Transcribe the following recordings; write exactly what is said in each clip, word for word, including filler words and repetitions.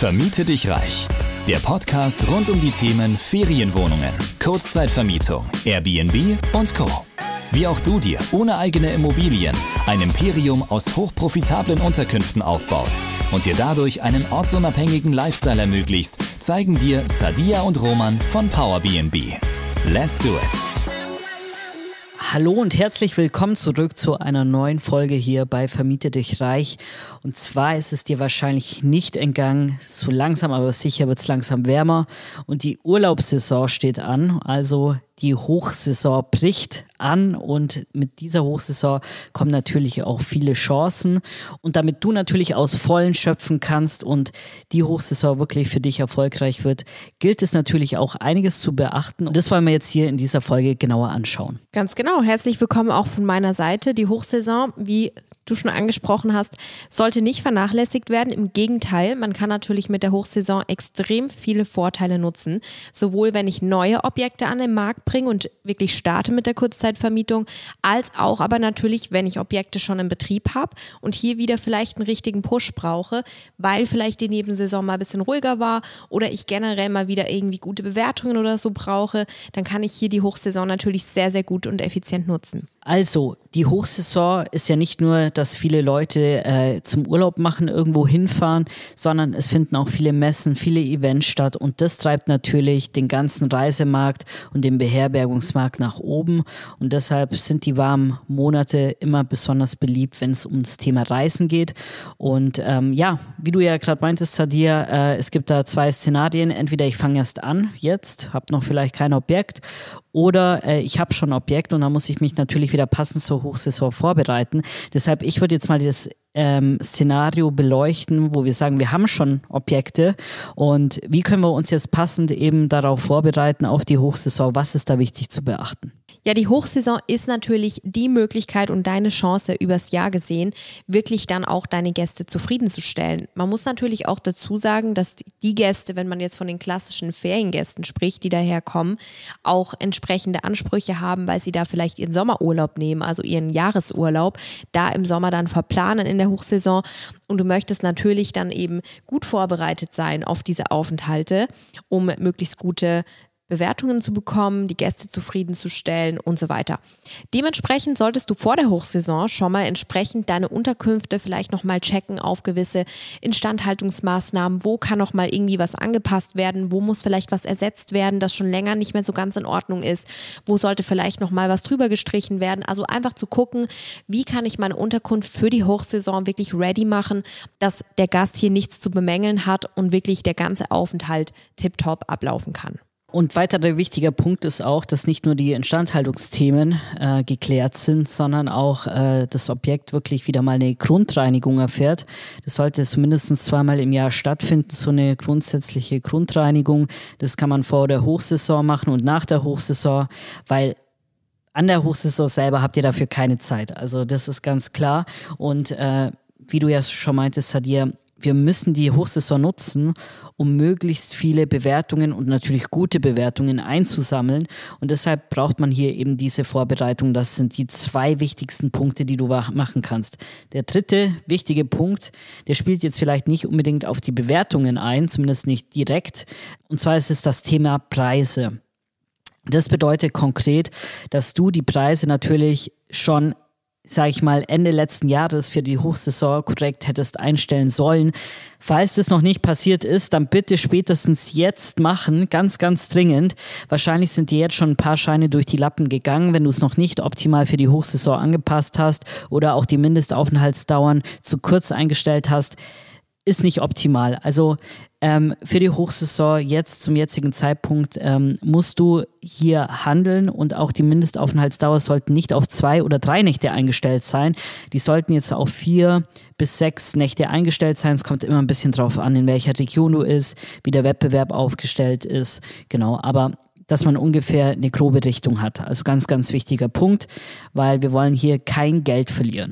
Vermiete dich reich. Der Podcast rund um die Themen Ferienwohnungen, Kurzzeitvermietung, Airbnb und Co. Wie auch du dir ohne eigene Immobilien ein Imperium aus hochprofitablen Unterkünften aufbaust und dir dadurch einen ortsunabhängigen Lifestyle ermöglicht, zeigen dir Sadia und Roman von PowerBnB. Let's do it! Hallo und herzlich willkommen zurück zu einer neuen Folge hier bei Vermiete dich reich. Und zwar ist es dir wahrscheinlich nicht entgangen, so langsam aber sicher wird es langsam wärmer und die Urlaubssaison steht an, also die Hochsaison bricht an und mit dieser Hochsaison kommen natürlich auch viele Chancen und damit du natürlich aus Vollen schöpfen kannst und die Hochsaison wirklich für dich erfolgreich wird, gilt es natürlich auch einiges zu beachten und das wollen wir jetzt hier in dieser Folge genauer anschauen. Ganz genau, herzlich willkommen auch von meiner Seite. Die Hochsaison, wie du schon angesprochen hast, sollte nicht vernachlässigt werden. Im Gegenteil, man kann natürlich mit der Hochsaison extrem viele Vorteile nutzen, sowohl wenn ich neue Objekte an den Markt bringe und wirklich starte mit der Kurzzeitvermietung, als auch aber natürlich, wenn ich Objekte schon im Betrieb habe und hier wieder vielleicht einen richtigen Push brauche, weil vielleicht die Nebensaison mal ein bisschen ruhiger war oder ich generell mal wieder irgendwie gute Bewertungen oder so brauche, dann kann ich hier die Hochsaison natürlich sehr, sehr gut und effizient nutzen. Also, die Hochsaison ist ja nicht nur, dass viele Leute äh, zum Urlaub machen, irgendwo hinfahren, sondern es finden auch viele Messen, viele Events statt und das treibt natürlich den ganzen Reisemarkt und den Beherbergungsmarkt nach oben und deshalb sind die warmen Monate immer besonders beliebt, wenn es ums Thema Reisen geht und ähm, ja, wie du ja gerade meintest, Sadia, äh, es gibt da zwei Szenarien, entweder ich fange erst an jetzt, habe noch vielleicht kein Objekt oder äh, ich habe schon ein Objekt und dann muss ich mich natürlich wieder passend zur Hochsaison vorbereiten. Deshalb, ich würde jetzt mal das ähm, Szenario beleuchten, wo wir sagen, wir haben schon Objekte und wie können wir uns jetzt passend eben darauf vorbereiten, auf die Hochsaison? Was ist da wichtig zu beachten? Ja, die Hochsaison ist natürlich die Möglichkeit und deine Chance übers Jahr gesehen, wirklich dann auch deine Gäste zufriedenzustellen. Man muss natürlich auch dazu sagen, dass die Gäste, wenn man jetzt von den klassischen Feriengästen spricht, die daherkommen, auch entsprechende Ansprüche haben, weil sie da vielleicht ihren Sommerurlaub nehmen, also ihren Jahresurlaub, da im Sommer dann verplanen in der Hochsaison und du möchtest natürlich dann eben gut vorbereitet sein auf diese Aufenthalte, um möglichst gute Bewertungen zu bekommen, die Gäste zufriedenzustellen und so weiter. Dementsprechend solltest du vor der Hochsaison schon mal entsprechend deine Unterkünfte vielleicht nochmal checken auf gewisse Instandhaltungsmaßnahmen, wo kann nochmal irgendwie was angepasst werden, wo muss vielleicht was ersetzt werden, das schon länger nicht mehr so ganz in Ordnung ist, wo sollte vielleicht nochmal was drüber gestrichen werden, also einfach zu gucken, wie kann ich meine Unterkunft für die Hochsaison wirklich ready machen, dass der Gast hier nichts zu bemängeln hat und wirklich der ganze Aufenthalt tipptopp ablaufen kann. Und weiterer wichtiger Punkt ist auch, dass nicht nur die Instandhaltungsthemen äh, geklärt sind, sondern auch äh, das Objekt wirklich wieder mal eine Grundreinigung erfährt. Das sollte zumindest zweimal im Jahr stattfinden, so eine grundsätzliche Grundreinigung. Das kann man vor der Hochsaison machen und nach der Hochsaison, weil an der Hochsaison selber habt ihr dafür keine Zeit. Also das ist ganz klar. Und äh, wie du ja schon meintest, Sadia, wir müssen die Hochsaison nutzen, um möglichst viele Bewertungen und natürlich gute Bewertungen einzusammeln. Und deshalb braucht man hier eben diese Vorbereitung. Das sind die zwei wichtigsten Punkte, die du machen kannst. Der dritte wichtige Punkt, der spielt jetzt vielleicht nicht unbedingt auf die Bewertungen ein, zumindest nicht direkt. Und zwar ist es das Thema Preise. Das bedeutet konkret, dass du die Preise natürlich schon sage ich mal, Ende letzten Jahres für die Hochsaison korrekt hättest einstellen sollen. Falls das noch nicht passiert ist, dann bitte spätestens jetzt machen, ganz, ganz dringend. Wahrscheinlich sind dir jetzt schon ein paar Scheine durch die Lappen gegangen, wenn du es noch nicht optimal für die Hochsaison angepasst hast oder auch die Mindestaufenthaltsdauern zu kurz eingestellt hast. Ist nicht optimal. Also ähm, für die Hochsaison jetzt zum jetzigen Zeitpunkt ähm, musst du hier handeln und auch die Mindestaufenthaltsdauer sollten nicht auf zwei oder drei Nächte eingestellt sein. Die sollten jetzt auf vier bis sechs Nächte eingestellt sein. Es kommt immer ein bisschen drauf an, in welcher Region du bist, wie der Wettbewerb aufgestellt ist. Genau, aber dass man ungefähr eine grobe Richtung hat. Also ganz, ganz wichtiger Punkt, weil wir wollen hier kein Geld verlieren.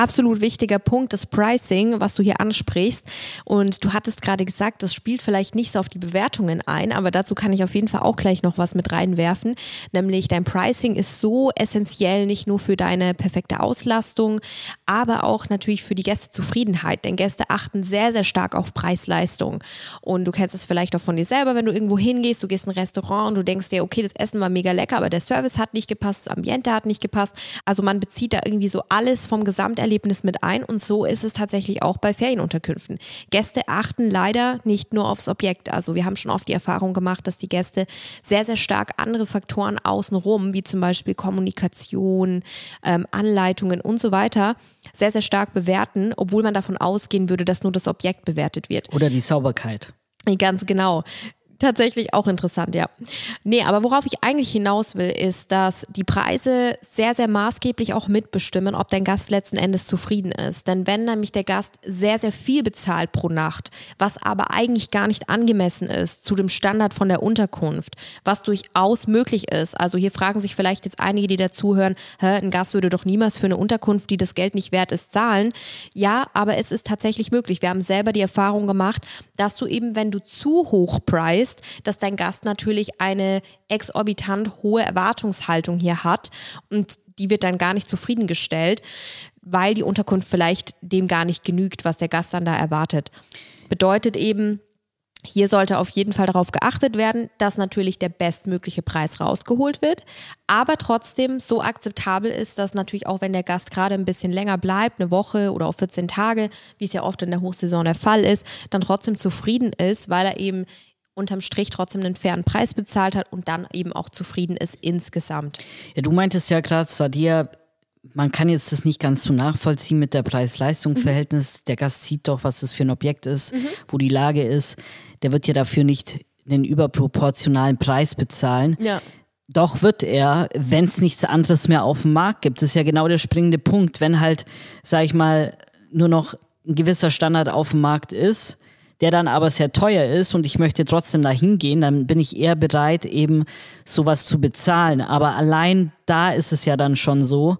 absolut wichtiger Punkt, das Pricing, was du hier ansprichst. Und du hattest gerade gesagt, das spielt vielleicht nicht so auf die Bewertungen ein, aber dazu kann ich auf jeden Fall auch gleich noch was mit reinwerfen. Nämlich dein Pricing ist so essentiell, nicht nur für deine perfekte Auslastung, aber auch natürlich für die Gästezufriedenheit. Denn Gäste achten sehr, sehr stark auf Preis-Leistung. Und du kennst es vielleicht auch von dir selber, wenn du irgendwo hingehst, du gehst in ein Restaurant und du denkst dir, okay, das Essen war mega lecker, aber der Service hat nicht gepasst, das Ambiente hat nicht gepasst. Also man bezieht da irgendwie so alles vom Gesamterlebnis mit ein und so ist es tatsächlich auch bei Ferienunterkünften. Gäste achten leider nicht nur aufs Objekt. Also wir haben schon oft die Erfahrung gemacht, dass die Gäste sehr, sehr stark andere Faktoren außenrum, wie zum Beispiel Kommunikation, ähm, Anleitungen und so weiter, sehr, sehr stark bewerten, obwohl man davon ausgehen würde, dass nur das Objekt bewertet wird. Oder die Sauberkeit. Ganz genau. Tatsächlich auch interessant, ja. Nee, aber worauf ich eigentlich hinaus will, ist, dass die Preise sehr, sehr maßgeblich auch mitbestimmen, ob dein Gast letzten Endes zufrieden ist. Denn wenn nämlich der Gast sehr, sehr viel bezahlt pro Nacht, was aber eigentlich gar nicht angemessen ist zu dem Standard von der Unterkunft, was durchaus möglich ist. Also hier fragen sich vielleicht jetzt einige, die dazuhören, hä, ein Gast würde doch niemals für eine Unterkunft, die das Geld nicht wert ist, zahlen. Ja, aber es ist tatsächlich möglich. Wir haben selber die Erfahrung gemacht, dass du eben, wenn du zu hoch preist, dass dein Gast natürlich eine exorbitant hohe Erwartungshaltung hier hat und die wird dann gar nicht zufriedengestellt, weil die Unterkunft vielleicht dem gar nicht genügt, was der Gast dann da erwartet. Bedeutet eben, hier sollte auf jeden Fall darauf geachtet werden, dass natürlich der bestmögliche Preis rausgeholt wird, aber trotzdem so akzeptabel ist, dass natürlich auch, wenn der Gast gerade ein bisschen länger bleibt, eine Woche oder auch vierzehn Tage, wie es ja oft in der Hochsaison der Fall ist, dann trotzdem zufrieden ist, weil er eben unterm Strich trotzdem einen fairen Preis bezahlt hat und dann eben auch zufrieden ist insgesamt. Ja, du meintest ja gerade, Sadia, man kann jetzt das nicht ganz so nachvollziehen mit der Preis-Leistung-Verhältnis. Mhm. Der Gast sieht doch, was das für ein Objekt ist, mhm. wo die Lage ist. Der wird ja dafür nicht einen überproportionalen Preis bezahlen. Ja. Doch wird er, wenn es nichts anderes mehr auf dem Markt gibt. Das ist ja genau der springende Punkt. Wenn halt, sag ich mal, nur noch ein gewisser Standard auf dem Markt ist, der dann aber sehr teuer ist und ich möchte trotzdem da hingehen, dann bin ich eher bereit, eben sowas zu bezahlen. Aber allein da ist es ja dann schon so,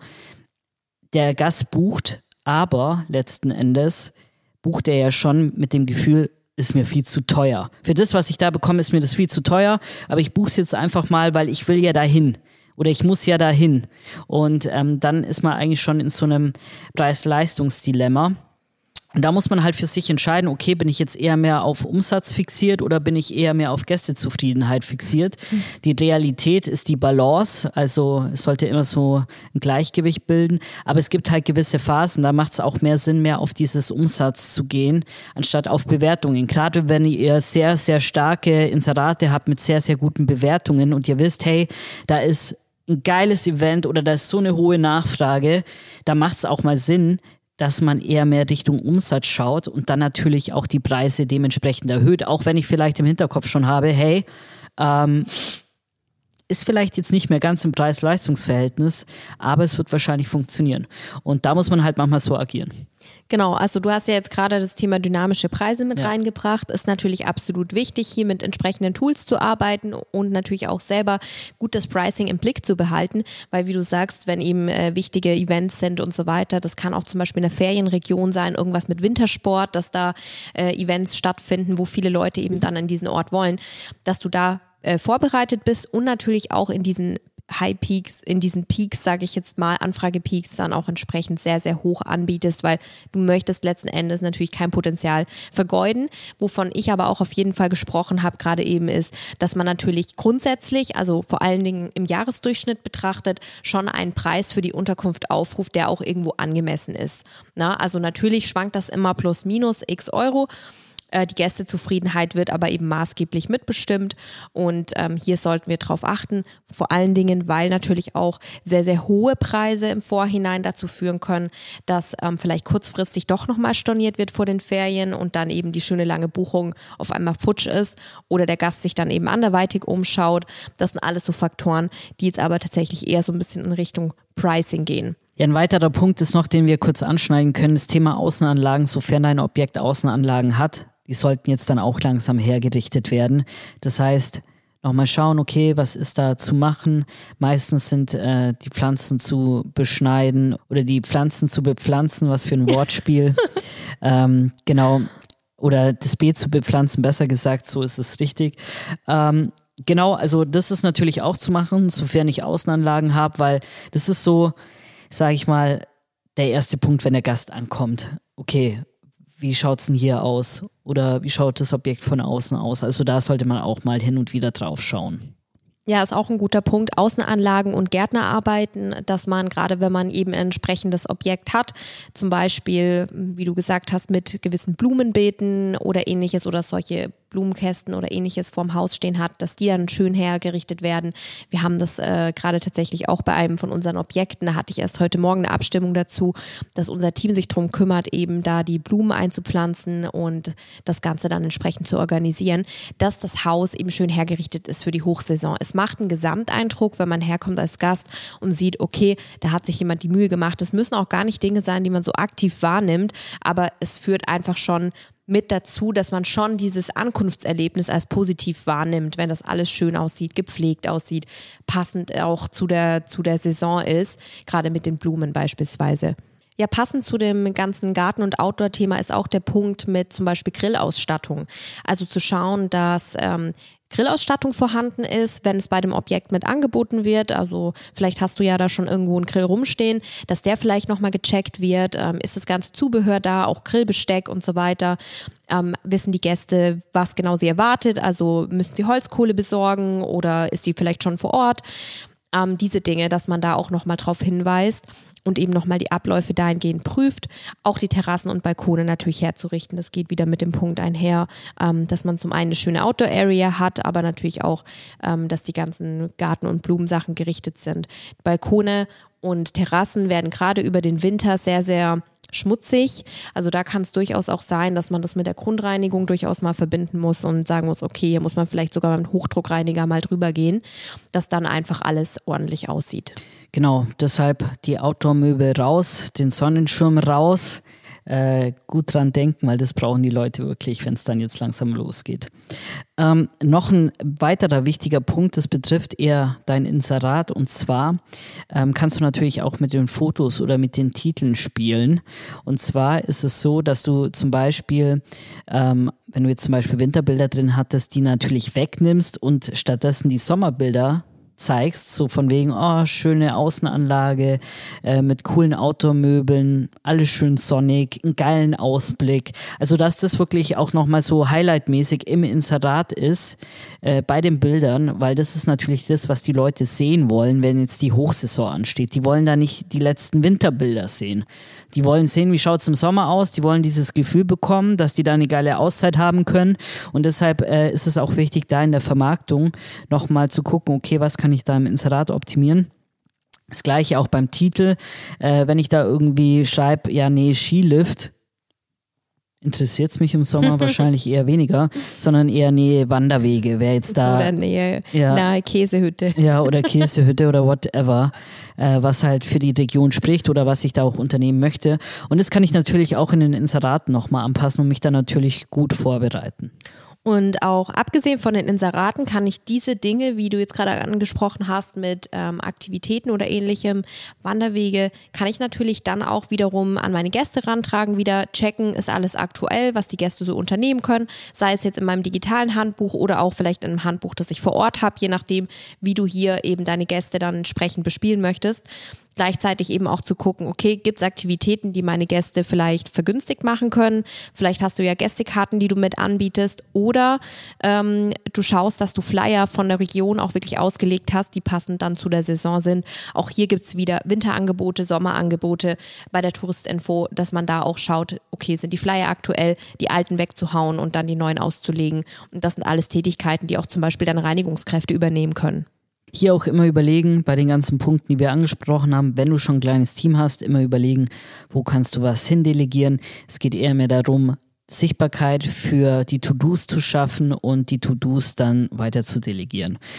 der Gast bucht, aber letzten Endes bucht er ja schon mit dem Gefühl, ist mir viel zu teuer. Für das, was ich da bekomme, ist mir das viel zu teuer, aber ich buche es jetzt einfach mal, weil ich will ja dahin. Oder ich muss ja dahin. Und ähm, dann ist man eigentlich schon in so einem Preis-Leistungs-Dilemma. Und da muss man halt für sich entscheiden, okay, bin ich jetzt eher mehr auf Umsatz fixiert oder bin ich eher mehr auf Gästezufriedenheit fixiert? Mhm. Die Realität ist die Balance, also es sollte immer so ein Gleichgewicht bilden, aber es gibt halt gewisse Phasen, da macht es auch mehr Sinn, mehr auf dieses Umsatz zu gehen, anstatt auf Bewertungen. Gerade wenn ihr sehr, sehr starke Inserate habt mit sehr, sehr guten Bewertungen und ihr wisst, hey, da ist ein geiles Event oder da ist so eine hohe Nachfrage, da macht es auch mal Sinn, dass man eher mehr Richtung Umsatz schaut und dann natürlich auch die Preise dementsprechend erhöht, auch wenn ich vielleicht im Hinterkopf schon habe, hey, ähm, ist vielleicht jetzt nicht mehr ganz im Preis-Leistungs-Verhältnis, aber es wird wahrscheinlich funktionieren. Und da muss man halt manchmal so agieren. Genau, also du hast ja jetzt gerade das Thema dynamische Preise mit ja. reingebracht. Ist natürlich absolut wichtig, hier mit entsprechenden Tools zu arbeiten und natürlich auch selber gut das Pricing im Blick zu behalten, weil wie du sagst, wenn eben äh, wichtige Events sind und so weiter, das kann auch zum Beispiel in der Ferienregion sein, irgendwas mit Wintersport, dass da äh, Events stattfinden, wo viele Leute eben dann an diesen Ort wollen, dass du da äh, vorbereitet bist und natürlich auch in diesen High Peaks, in diesen Peaks, sage ich jetzt mal, Anfragepeaks dann auch entsprechend sehr, sehr hoch anbietest, weil du möchtest letzten Endes natürlich kein Potenzial vergeuden. Wovon ich aber auch auf jeden Fall gesprochen habe, gerade eben ist, dass man natürlich grundsätzlich, also vor allen Dingen im Jahresdurchschnitt betrachtet, schon einen Preis für die Unterkunft aufruft, der auch irgendwo angemessen ist. Na, also natürlich schwankt das immer plus minus x Euro. Die Gästezufriedenheit wird aber eben maßgeblich mitbestimmt und ähm, hier sollten wir drauf achten, vor allen Dingen, weil natürlich auch sehr, sehr hohe Preise im Vorhinein dazu führen können, dass ähm, vielleicht kurzfristig doch nochmal storniert wird vor den Ferien und dann eben die schöne lange Buchung auf einmal futsch ist oder der Gast sich dann eben anderweitig umschaut. Das sind alles so Faktoren, die jetzt aber tatsächlich eher so ein bisschen in Richtung Pricing gehen. Ja, ein weiterer Punkt ist noch, den wir kurz anschneiden können, das Thema Außenanlagen, sofern ein Objekt Außenanlagen hat. Die sollten jetzt dann auch langsam hergerichtet werden. Das heißt, nochmal schauen, okay, was ist da zu machen? Meistens sind äh, die Pflanzen zu beschneiden oder die Pflanzen zu bepflanzen, was für ein Wortspiel. ähm, genau, oder das Beet zu bepflanzen, besser gesagt, so ist es richtig. Ähm, genau, also das ist natürlich auch zu machen, sofern ich Außenanlagen habe, weil das ist so, sage ich mal, der erste Punkt, wenn der Gast ankommt. Okay, wie schaut es denn hier aus? Oder wie schaut das Objekt von außen aus? Also da sollte man auch mal hin und wieder drauf schauen. Ja, ist auch ein guter Punkt. Außenanlagen und Gärtnerarbeiten, dass man gerade, wenn man eben ein entsprechendes Objekt hat, zum Beispiel, wie du gesagt hast, mit gewissen Blumenbeeten oder ähnliches oder solche Blumenkästen oder ähnliches vorm Haus stehen hat, dass die dann schön hergerichtet werden. Wir haben das äh, gerade tatsächlich auch bei einem von unseren Objekten, da hatte ich erst heute Morgen eine Abstimmung dazu, dass unser Team sich darum kümmert, eben da die Blumen einzupflanzen und das Ganze dann entsprechend zu organisieren, dass das Haus eben schön hergerichtet ist für die Hochsaison. Es macht einen Gesamteindruck, wenn man herkommt als Gast und sieht, okay, da hat sich jemand die Mühe gemacht. Es müssen auch gar nicht Dinge sein, die man so aktiv wahrnimmt, aber es führt einfach schon mit dazu, dass man schon dieses Ankunftserlebnis als positiv wahrnimmt, wenn das alles schön aussieht, gepflegt aussieht, passend auch zu der, zu der Saison ist, gerade mit den Blumen beispielsweise. Ja, passend zu dem ganzen Garten- und Outdoor-Thema ist auch der Punkt mit zum Beispiel Grillausstattung. Also zu schauen, dass ähm, Grillausstattung vorhanden ist, wenn es bei dem Objekt mit angeboten wird. Also vielleicht hast du ja da schon irgendwo einen Grill rumstehen, dass der vielleicht nochmal gecheckt wird. Ähm, ist das ganze Zubehör da, auch Grillbesteck und so weiter? Ähm, wissen die Gäste, was genau sie erwartet? Also müssen sie Holzkohle besorgen oder ist sie vielleicht schon vor Ort? Ähm, diese Dinge, dass man da auch nochmal drauf hinweist und eben nochmal die Abläufe dahingehend prüft, auch die Terrassen und Balkone natürlich herzurichten. Das geht wieder mit dem Punkt einher, ähm, dass man zum einen eine schöne Outdoor-Area hat, aber natürlich auch, ähm, dass die ganzen Garten- und Blumensachen gerichtet sind. Balkone und Terrassen werden gerade über den Winter sehr, sehr schmutzig. Also da kann es durchaus auch sein, dass man das mit der Grundreinigung durchaus mal verbinden muss und sagen muss, okay, hier muss man vielleicht sogar mit einem Hochdruckreiniger mal drüber gehen, dass dann einfach alles ordentlich aussieht. Genau, deshalb die Outdoor-Möbel raus, den Sonnenschirm raus, äh, gut dran denken, weil das brauchen die Leute wirklich, wenn es dann jetzt langsam losgeht. Ähm, noch ein weiterer wichtiger Punkt, das betrifft eher dein Inserat, und zwar ähm, kannst du natürlich auch mit den Fotos oder mit den Titeln spielen. Und zwar ist es so, dass du zum Beispiel, ähm, wenn du jetzt zum Beispiel Winterbilder drin hattest, die natürlich wegnimmst und stattdessen die Sommerbilder zeigst, so von wegen, oh, schöne Außenanlage äh, mit coolen Outdoor-Möbeln, alles schön sonnig, einen geilen Ausblick. Also, dass das wirklich auch nochmal so highlightmäßig im Inserat ist äh, bei den Bildern, weil das ist natürlich das, was die Leute sehen wollen, wenn jetzt die Hochsaison ansteht. Die wollen da nicht die letzten Winterbilder sehen. Die wollen sehen, wie schaut es im Sommer aus, die wollen dieses Gefühl bekommen, dass die da eine geile Auszeit haben können, und deshalb äh, ist es auch wichtig, da in der Vermarktung nochmal zu gucken, okay, was kann ich da im Inserat optimieren. Das gleiche auch beim Titel, äh, wenn ich da irgendwie schreibe, ja nee, Skilift, interessiert es mich im Sommer wahrscheinlich eher weniger, sondern eher Nähe Wanderwege. Wer jetzt da oder Nähe ja, nahe Käsehütte. Ja, oder Käsehütte oder whatever, äh, was halt für die Region spricht oder was ich da auch unternehmen möchte. Und das kann ich natürlich auch in den Inseraten nochmal anpassen und mich dann natürlich gut vorbereiten. Und auch abgesehen von den Inseraten kann ich diese Dinge, wie du jetzt gerade angesprochen hast, mit ähm, Aktivitäten oder ähnlichem, Wanderwege, kann ich natürlich dann auch wiederum an meine Gäste rantragen, wieder checken, ist alles aktuell, was die Gäste so unternehmen können, sei es jetzt in meinem digitalen Handbuch oder auch vielleicht in einem Handbuch, das ich vor Ort habe, je nachdem, wie du hier eben deine Gäste dann entsprechend bespielen möchtest. Gleichzeitig eben auch zu gucken, okay, gibt es Aktivitäten, die meine Gäste vielleicht vergünstigt machen können? Vielleicht hast du ja Gästekarten, die du mit anbietest, oder ähm, du schaust, dass du Flyer von der Region auch wirklich ausgelegt hast, die passend dann zu der Saison sind. Auch hier gibt es wieder Winterangebote, Sommerangebote bei der Touristinfo, dass man da auch schaut, okay, sind die Flyer aktuell, die alten wegzuhauen und dann die neuen auszulegen. Und das sind alles Tätigkeiten, die auch zum Beispiel dann Reinigungskräfte übernehmen können. Hier auch immer überlegen, bei den ganzen Punkten, die wir angesprochen haben, wenn du schon ein kleines Team hast, immer überlegen, wo kannst du was hindelegieren. Es geht eher mehr darum, Sichtbarkeit für die To-Dos zu schaffen und die To-Dos dann weiter zu delegieren.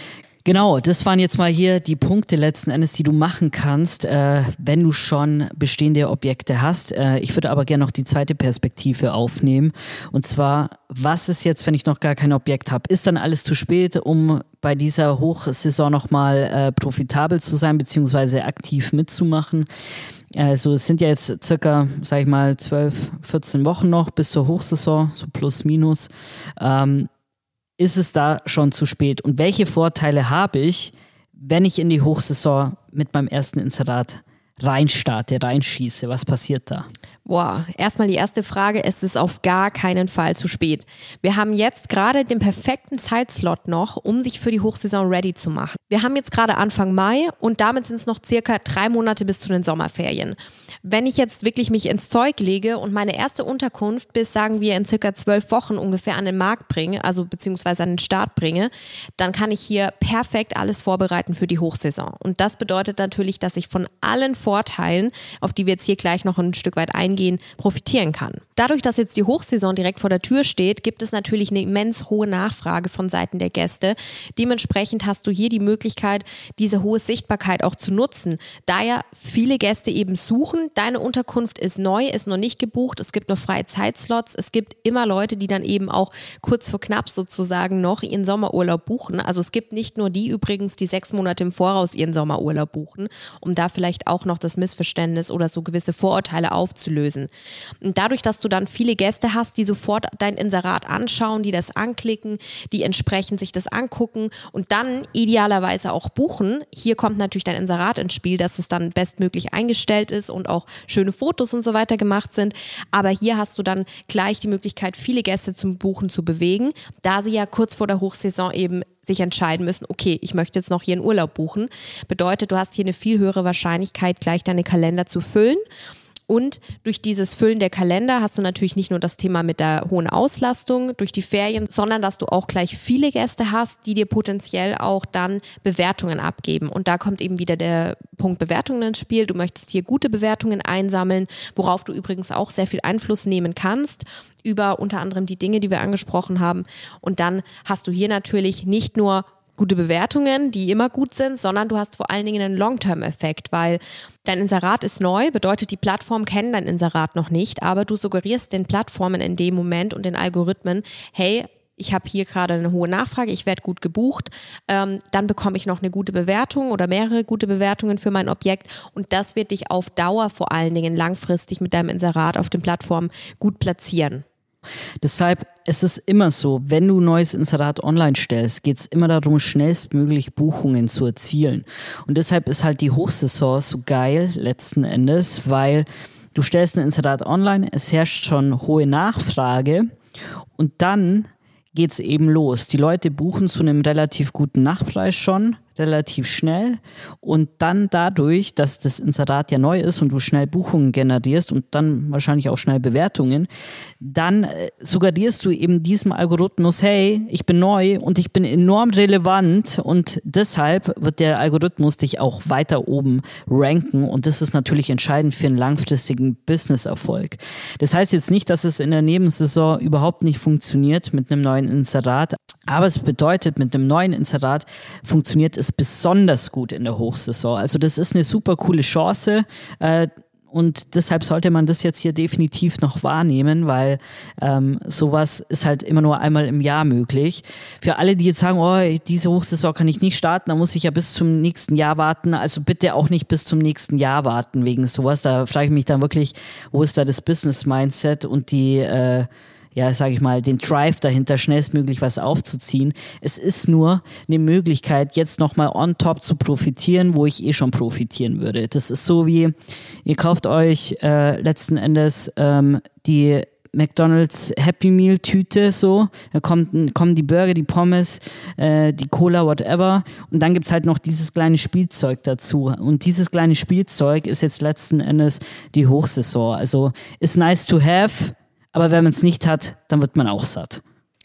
Genau, das waren jetzt mal hier die Punkte letzten Endes, die du machen kannst, äh, wenn du schon bestehende Objekte hast. Äh, ich würde aber gerne noch die zweite Perspektive aufnehmen. Und zwar, was ist jetzt, wenn ich noch gar kein Objekt habe? Ist dann alles zu spät, um bei dieser Hochsaison nochmal äh, profitabel zu sein, beziehungsweise aktiv mitzumachen? Also es sind ja jetzt circa, sag ich mal, zwölf, vierzehn Wochen noch bis zur Hochsaison, so plus minus. Ähm, ist es da schon zu spät? Und welche Vorteile habe ich, wenn ich in die Hochsaison mit meinem ersten Inserat reinstarte, reinschieße? Was passiert da? Boah, erstmal die erste Frage, es ist auf gar keinen Fall zu spät. Wir haben jetzt gerade den perfekten Zeitslot noch, um sich für die Hochsaison ready zu machen. Wir haben jetzt gerade Anfang Mai und damit sind es noch circa drei Monate bis zu den Sommerferien. Wenn ich jetzt wirklich mich ins Zeug lege und meine erste Unterkunft bis, sagen wir, in circa zwölf Wochen ungefähr an den Markt bringe, also beziehungsweise an den Start bringe, dann kann ich hier perfekt alles vorbereiten für die Hochsaison. Und das bedeutet natürlich, dass ich von allen Vorteilen, auf die wir jetzt hier gleich noch ein Stück weit eingehen, Gehen, profitieren kann. Dadurch, dass jetzt die Hochsaison direkt vor der Tür steht, gibt es natürlich eine immens hohe Nachfrage von Seiten der Gäste. Dementsprechend hast du hier die Möglichkeit, diese hohe Sichtbarkeit auch zu nutzen, da ja viele Gäste eben suchen. Deine Unterkunft ist neu, ist noch nicht gebucht, es gibt noch freie Zeitslots, es gibt immer Leute, die dann eben auch kurz vor knapp sozusagen noch ihren Sommerurlaub buchen. Also es gibt nicht nur die übrigens, die sechs Monate im Voraus ihren Sommerurlaub buchen, um da vielleicht auch noch das Missverständnis oder so gewisse Vorurteile aufzulösen. Und dadurch, dass du dann viele Gäste hast, die sofort dein Inserat anschauen, die das anklicken, die entsprechend sich das angucken und dann idealerweise auch buchen. Hier kommt natürlich dein Inserat ins Spiel, dass es dann bestmöglich eingestellt ist und auch schöne Fotos und so weiter gemacht sind. Aber hier hast du dann gleich die Möglichkeit, viele Gäste zum Buchen zu bewegen, da sie ja kurz vor der Hochsaison eben sich entscheiden müssen, okay, ich möchte jetzt noch hier einen Urlaub buchen. Bedeutet, du hast hier eine viel höhere Wahrscheinlichkeit, gleich deine Kalender zu füllen. Und durch dieses Füllen der Kalender hast du natürlich nicht nur das Thema mit der hohen Auslastung durch die Ferien, sondern dass du auch gleich viele Gäste hast, die dir potenziell auch dann Bewertungen abgeben. Und da kommt eben wieder der Punkt Bewertungen ins Spiel. Du möchtest hier gute Bewertungen einsammeln, worauf du übrigens auch sehr viel Einfluss nehmen kannst, über unter anderem die Dinge, die wir angesprochen haben. Und dann hast du hier natürlich nicht nur gute Bewertungen, die immer gut sind, sondern du hast vor allen Dingen einen Long-Term-Effekt, weil dein Inserat ist neu, bedeutet, die Plattformen kennen dein Inserat noch nicht, aber du suggerierst den Plattformen in dem Moment und den Algorithmen, hey, ich habe hier gerade eine hohe Nachfrage, ich werde gut gebucht, ähm, dann bekomme ich noch eine gute Bewertung oder mehrere gute Bewertungen für mein Objekt und das wird dich auf Dauer vor allen Dingen langfristig mit deinem Inserat auf den Plattformen gut platzieren. Deshalb ist es immer so, wenn du ein neues Inserat online stellst, geht es immer darum, schnellstmöglich Buchungen zu erzielen. Und deshalb ist halt die Hochsaison so geil letzten Endes, weil du stellst ein Inserat online, es herrscht schon hohe Nachfrage und dann geht es eben los. Die Leute buchen zu einem relativ guten Nachpreis schon, relativ schnell und dann dadurch, dass das Inserat ja neu ist und du schnell Buchungen generierst und dann wahrscheinlich auch schnell Bewertungen, dann suggerierst du eben diesem Algorithmus, hey, ich bin neu und ich bin enorm relevant und deshalb wird der Algorithmus dich auch weiter oben ranken und das ist natürlich entscheidend für einen langfristigen Business-Erfolg. Das heißt jetzt nicht, dass es in der Nebensaison überhaupt nicht funktioniert mit einem neuen Inserat, aber es bedeutet, mit einem neuen Inserat funktioniert es besonders gut in der Hochsaison. Also das ist eine super coole Chance äh, und deshalb sollte man das jetzt hier definitiv noch wahrnehmen, weil ähm, sowas ist halt immer nur einmal im Jahr möglich. Für alle, die jetzt sagen, oh, diese Hochsaison kann ich nicht starten, da muss ich ja bis zum nächsten Jahr warten, also bitte auch nicht bis zum nächsten Jahr warten wegen sowas. Da frage ich mich dann wirklich, wo ist da das Business-Mindset und die äh, ja, sage ich mal, den Drive dahinter, schnellstmöglich was aufzuziehen. Es ist nur eine Möglichkeit, jetzt nochmal on top zu profitieren, wo ich eh schon profitieren würde. Das ist so wie, ihr kauft euch äh, letzten Endes ähm, die McDonald's Happy Meal Tüte so, da kommt, kommen die Burger, die Pommes, äh, die Cola, whatever und dann gibt's halt noch dieses kleine Spielzeug dazu und dieses kleine Spielzeug ist jetzt letzten Endes die Hochsaison. Also ist nice to have, aber wenn man es nicht hat, dann wird man auch satt.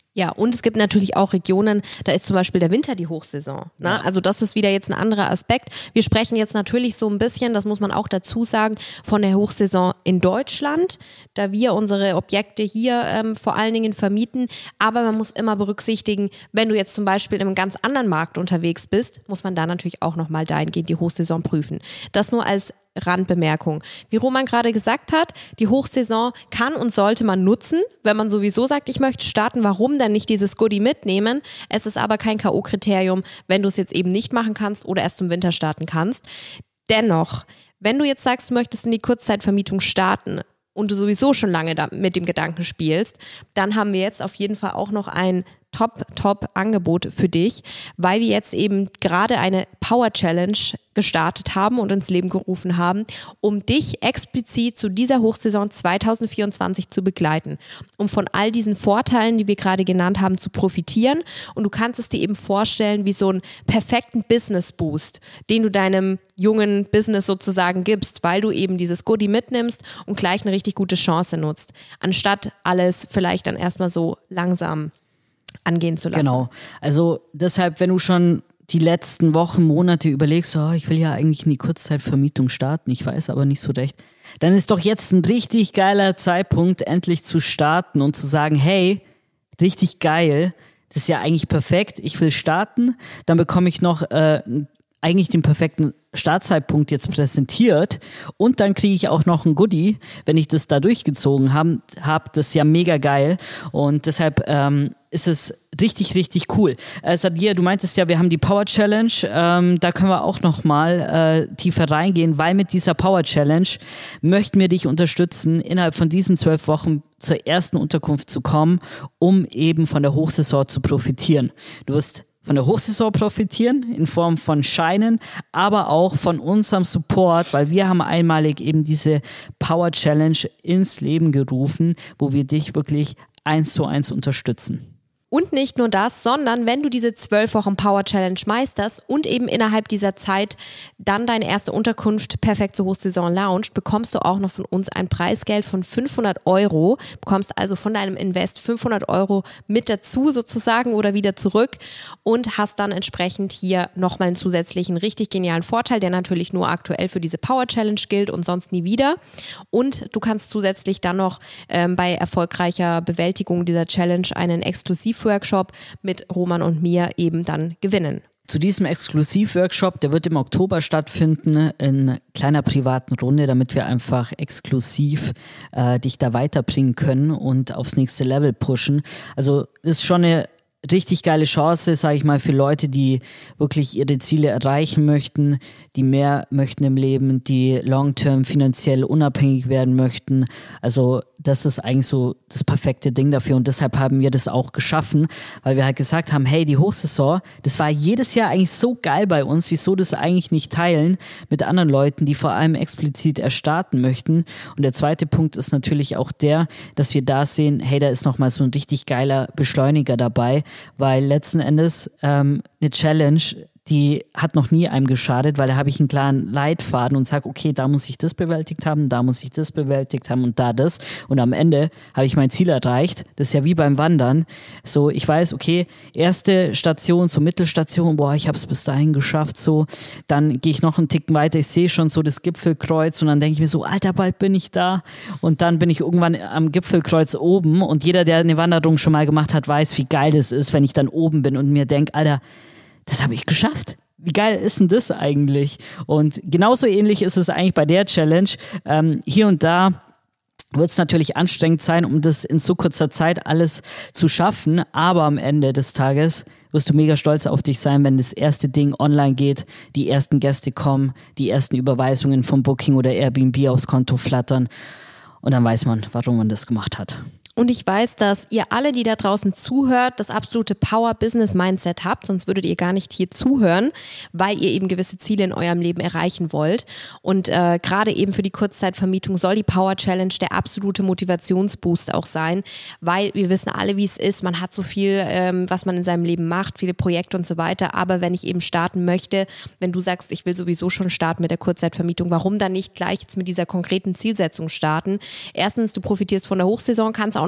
Ja, und es gibt natürlich auch Regionen, da ist zum Beispiel der Winter die Hochsaison. Ne? Ja. Also das ist wieder jetzt ein anderer Aspekt. Wir sprechen jetzt natürlich so ein bisschen, das muss man auch dazu sagen, von der Hochsaison in Deutschland, da wir unsere Objekte hier ähm, vor allen Dingen vermieten. Aber man muss immer berücksichtigen, wenn du jetzt zum Beispiel in einem ganz anderen Markt unterwegs bist, muss man da natürlich auch nochmal dahingehend die Hochsaison prüfen. Das nur als Randbemerkung. Wie Roman gerade gesagt hat, die Hochsaison kann und sollte man nutzen, wenn man sowieso sagt, ich möchte starten, warum denn nicht dieses Goodie mitnehmen? Es ist aber kein K O-Kriterium, wenn du es jetzt eben nicht machen kannst oder erst im Winter starten kannst. Dennoch, wenn du jetzt sagst, du möchtest in die Kurzzeitvermietung starten und du sowieso schon lange da mit dem Gedanken spielst, dann haben wir jetzt auf jeden Fall auch noch ein Top, top Angebot für dich, weil wir jetzt eben gerade eine Power Challenge gestartet haben und ins Leben gerufen haben, um dich explizit zu dieser Hochsaison zwanzig vierundzwanzig zu begleiten, um von all diesen Vorteilen, die wir gerade genannt haben, zu profitieren. Und du kannst es dir eben vorstellen wie so einen perfekten Business Boost, den du deinem jungen Business sozusagen gibst, weil du eben dieses Goodie mitnimmst und gleich eine richtig gute Chance nutzt, anstatt alles vielleicht dann erstmal so langsam angehen zu lassen. Genau, also deshalb, wenn du schon die letzten Wochen, Monate überlegst, oh, ich will ja eigentlich in die Kurzzeitvermietung starten, ich weiß aber nicht so recht, dann ist doch jetzt ein richtig geiler Zeitpunkt, endlich zu starten und zu sagen, hey, richtig geil, das ist ja eigentlich perfekt, ich will starten, dann bekomme ich noch äh, eigentlich den perfekten Startzeitpunkt jetzt präsentiert und dann kriege ich auch noch ein Goodie, wenn ich das da durchgezogen habe, hab, das ist ja mega geil und deshalb ähm, ist es richtig, richtig cool. Äh, Sadia, du meintest ja, wir haben die Power Challenge, ähm, da können wir auch nochmal äh, tiefer reingehen, weil mit dieser Power Challenge möchten wir dich unterstützen, innerhalb von diesen zwölf Wochen zur ersten Unterkunft zu kommen, um eben von der Hochsaison zu profitieren. Du wirst von der Hochsaison profitieren in Form von Scheinen, aber auch von unserem Support, weil wir haben einmalig eben diese Power Challenge ins Leben gerufen, wo wir dich wirklich eins zu eins unterstützen. Und nicht nur das, sondern wenn du diese zwölf Wochen Power Challenge meisterst und eben innerhalb dieser Zeit dann deine erste Unterkunft perfekt zur Hochsaison launcht, bekommst du auch noch von uns ein Preisgeld von fünfhundert Euro, bekommst also von deinem Invest fünfhundert Euro mit dazu sozusagen oder wieder zurück und hast dann entsprechend hier nochmal einen zusätzlichen richtig genialen Vorteil, der natürlich nur aktuell für diese Power Challenge gilt und sonst nie wieder. Und du kannst zusätzlich dann noch ähm, bei erfolgreicher Bewältigung dieser Challenge einen exklusiv Workshop mit Roman und mir eben dann gewinnen. Zu diesem Exklusivworkshop, der wird im Oktober stattfinden, in kleiner privaten Runde, damit wir einfach exklusiv äh, dich da weiterbringen können und aufs nächste Level pushen. Also ist schon eine richtig geile Chance, sage ich mal, für Leute, die wirklich ihre Ziele erreichen möchten, die mehr möchten im Leben, die long-term finanziell unabhängig werden möchten. Also das ist eigentlich so das perfekte Ding dafür und deshalb haben wir das auch geschaffen, weil wir halt gesagt haben, hey, die Hochsaison, das war jedes Jahr eigentlich so geil bei uns, wieso das eigentlich nicht teilen mit anderen Leuten, die vor allem explizit erst starten möchten. Und der zweite Punkt ist natürlich auch der, dass wir da sehen, hey, da ist nochmal so ein richtig geiler Beschleuniger dabei, weil letzten Endes ähm, eine Challenge, die hat noch nie einem geschadet, weil da habe ich einen klaren Leitfaden und sage, okay, da muss ich das bewältigt haben, da muss ich das bewältigt haben und da das. Und am Ende habe ich mein Ziel erreicht. Das ist ja wie beim Wandern. So, ich weiß, okay, erste Station, so Mittelstation, boah, ich habe es bis dahin geschafft, so. Dann gehe ich noch einen Ticken weiter, ich sehe schon so das Gipfelkreuz und dann denke ich mir so, Alter, bald bin ich da. Und dann bin ich irgendwann am Gipfelkreuz oben und jeder, der eine Wanderung schon mal gemacht hat, weiß, wie geil das ist, wenn ich dann oben bin und mir denke, Alter, das habe ich geschafft. Wie geil ist denn das eigentlich? Und genauso ähnlich ist es eigentlich bei der Challenge. Ähm, hier und da wird es natürlich anstrengend sein, um das in so kurzer Zeit alles zu schaffen. Aber am Ende des Tages wirst du mega stolz auf dich sein, wenn das erste Ding online geht, die ersten Gäste kommen, die ersten Überweisungen vom Booking oder Airbnb aufs Konto flattern. Und dann weiß man, warum man das gemacht hat. Und ich weiß, dass ihr alle, die da draußen zuhört, das absolute Power-Business-Mindset habt, sonst würdet ihr gar nicht hier zuhören, weil ihr eben gewisse Ziele in eurem Leben erreichen wollt. Und äh, gerade eben für die Kurzzeitvermietung soll die Power-Challenge der absolute Motivationsboost auch sein, weil wir wissen alle, wie es ist. Man hat so viel, ähm, was man in seinem Leben macht, viele Projekte und so weiter. Aber wenn ich eben starten möchte, wenn du sagst, ich will sowieso schon starten mit der Kurzzeitvermietung, warum dann nicht gleich jetzt mit dieser konkreten Zielsetzung starten? Erstens, du profitierst von der Hochsaison, kannst auch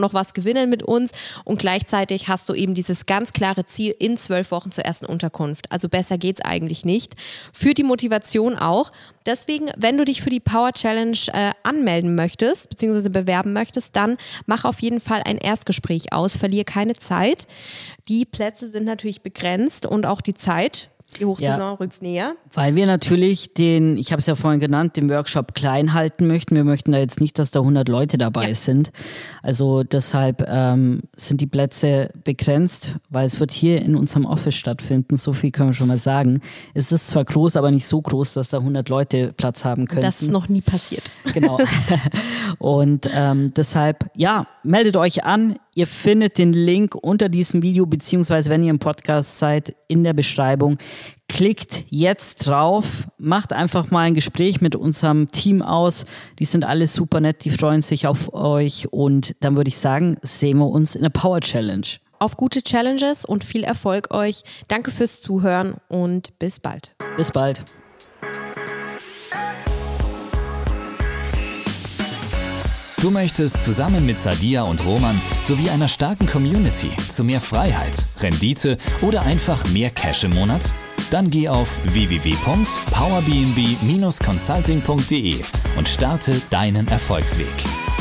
noch was gewinnen mit uns und gleichzeitig hast du eben dieses ganz klare Ziel in zwölf Wochen zur ersten Unterkunft. Also besser geht's eigentlich nicht. Für die Motivation auch. Deswegen, wenn du dich für die Power Challenge äh, anmelden möchtest, beziehungsweise bewerben möchtest, dann mach auf jeden Fall ein Erstgespräch aus, verlier keine Zeit. Die Plätze sind natürlich begrenzt und auch die Zeit. Die Hochsaison ja, rückt näher. Weil wir natürlich den, ich habe es ja vorhin genannt, den Workshop klein halten möchten. Wir möchten da jetzt nicht, dass da hundert Leute dabei ja. sind. Also deshalb ähm, sind die Plätze begrenzt, weil es wird hier in unserem Office stattfinden. So viel können wir schon mal sagen. Es ist zwar groß, aber nicht so groß, dass da hundert Leute Platz haben könnten. Das ist noch nie passiert. Genau. Und ähm, deshalb, ja, meldet euch an. Ihr findet den Link unter diesem Video, beziehungsweise wenn ihr im Podcast seid, in der Beschreibung. Klickt jetzt drauf, macht einfach mal ein Gespräch mit unserem Team aus. Die sind alle super nett, die freuen sich auf euch und dann würde ich sagen, sehen wir uns in der Power Challenge. Auf gute Challenges und viel Erfolg euch. Danke fürs Zuhören und bis bald. Bis bald. Du möchtest zusammen mit Sadia und Roman sowie einer starken Community zu mehr Freiheit, Rendite oder einfach mehr Cash im Monat? Dann geh auf w w w punkt power b n b dash consulting punkt d e und starte deinen Erfolgsweg.